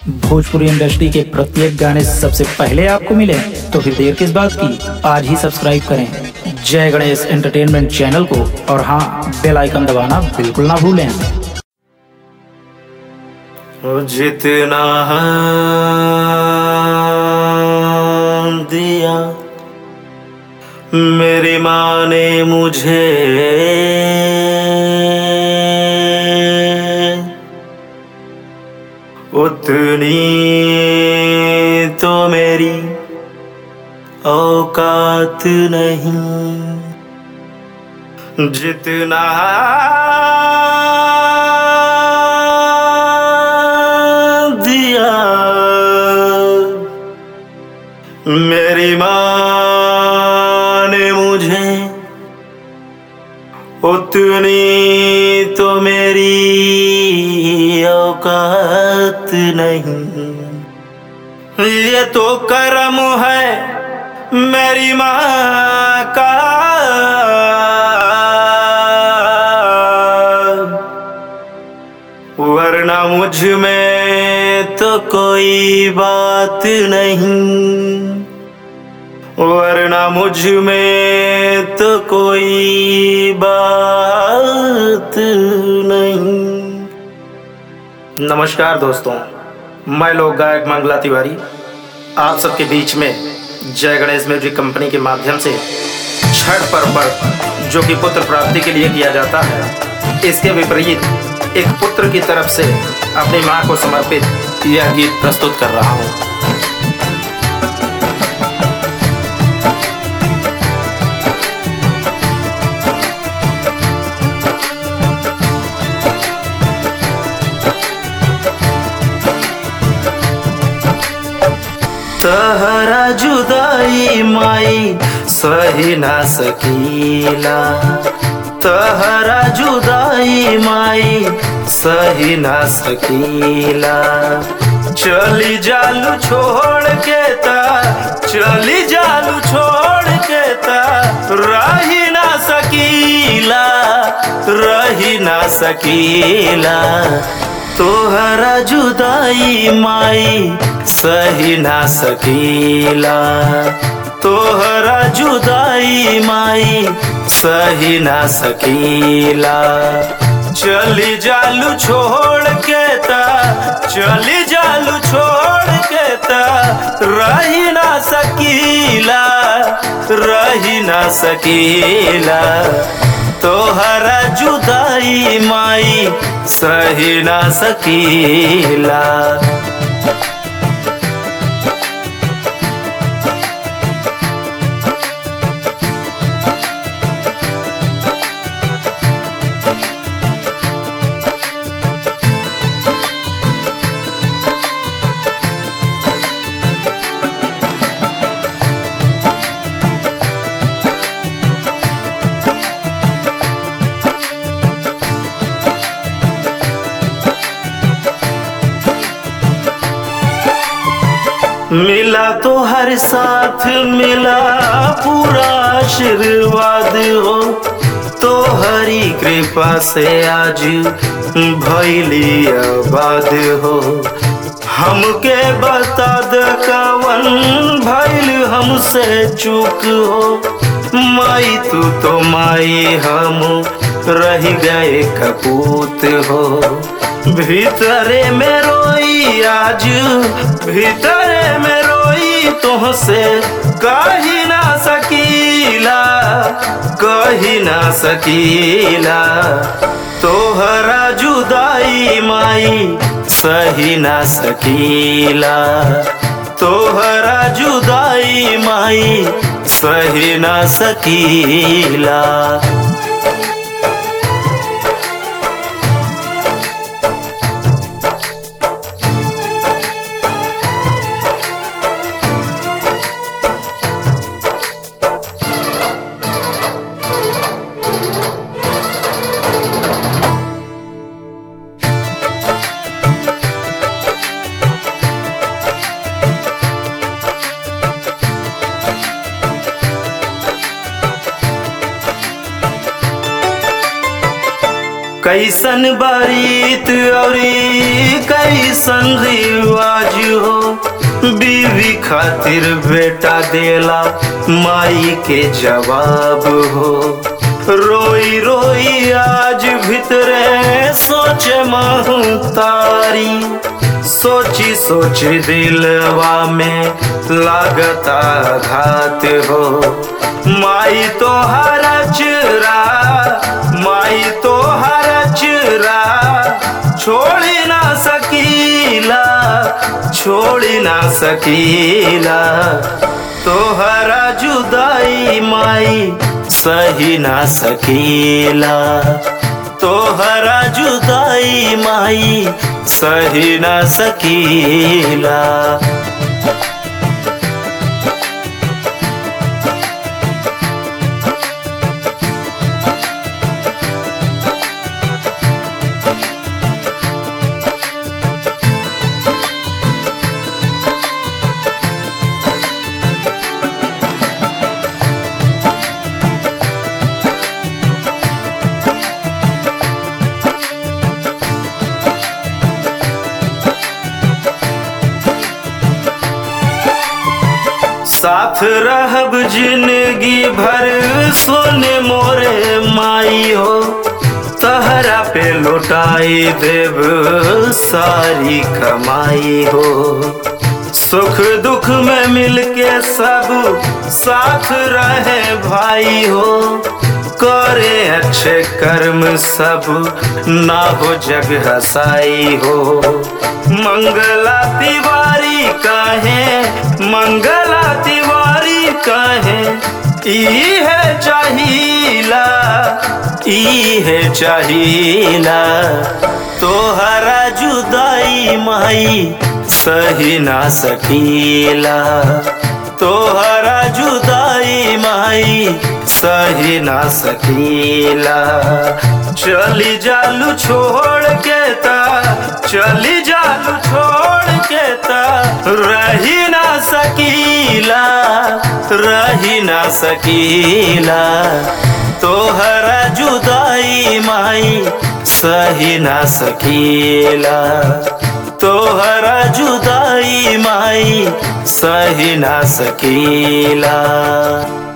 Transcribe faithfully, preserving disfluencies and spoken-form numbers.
Bhojpuri industry के प्रत्येक गाने सबसे पहले आपको मिले तो फिर देर किस बात की, आज ही सब्सक्राइब करें जय गणेश एंटरटेनमेंट चैनल को और हाँ, बेल आइकन दबाना बिल्कुल ना भूलें। जितना दिया मेरी माँ ने मुझे, उतनी तो मेरी औकात नहीं। जितना दिया मेरी माँ ने मुझे, उतनी तो मेरी औकात नहीं। ये तो करम है मेरी माँ का, वरना मुझ में तो कोई बात नहीं, वरना मुझ में तो कोई बात नहीं। नमस्कार दोस्तों, मैं लोक गायक मंगला तिवारी आप सबके बीच में जय गणेश म्यूजिक कंपनी के माध्यम से छठ पर्व पर जो कि पुत्र प्राप्ति के लिए किया जाता है, इसके विपरीत एक पुत्र की तरफ से अपनी मां को समर्पित यह गीत प्रस्तुत कर रहा हूं। तहरा जुदाई माई सही ना सकीला, तहरा जुदाई माई सही ना सकीला। चली जालू छोड़ के ता, चली जालू छोड़ के ता, रही ना सकीला, रही ना सकीला। तोहरा जुदाई माई सही ना सकीला, तोहरा जुदाई माई सही ना सकीला। चली जालू छोड़ के ता, चली जालू छोड़ के ता, रही ना सकीला, रही ना सकीला। तोहरा जुदाई माई सही ना सकीला। मिला तो हर साथ मिला पूरा आशीर्वाद हो, तो हरी कृपा से आज भइली आबाद हो। हमके बता द कवन भइल हमसे चूक हो, माई तू तो माई हम रह गए कपूत हो। भीतरे में रोई आज, भीतरे में रोई तुहसे कही ना सकीला, कही ना सकीला। तोहरा जुदाई माई सही ना सकीला, तोहरा जुदाई माई सही ना सकीला। कैसन बारीत औरी कैसन रिवाज खातिर बेटा देला माई के जवाब हो। रोई रोई आज भीतरे सोचे महतारी, सोची सोची दिलवा में लागता घात हो। माई तो हर चुरा, माई तो हर चुरा छोड़ी ना सकीला, छोड़ी ना सकीला। तोहरा जुदाई माई सही ना सकीला, तोहरा जुदाई माई सही ना सकीला। साथ रहब जिंदगी भर सोने मोरे माई हो। तहरा पे लौटाई देव सारी कमाई हो। सुख दुख में मिलके सब साथ रहे भाई हो। करे अच्छे कर्म सब ना हो जग हसाई हो। मंगला तिवारी काहे, मंगला तिवारी काहे ई है चाहिला, ई है चाहिला। तोहरा जुदाई माई सही ना सकीला, तोहरा जुदाई माई सही ना सकीला। चली जालू छोड़ के ता, चली जालू छोड़ के ता रही ना सकीला, रही ना सकीला। तोहरा जुदाई माई सही ना सकीला, तोहरा जुदाई माई सही ना सकीला।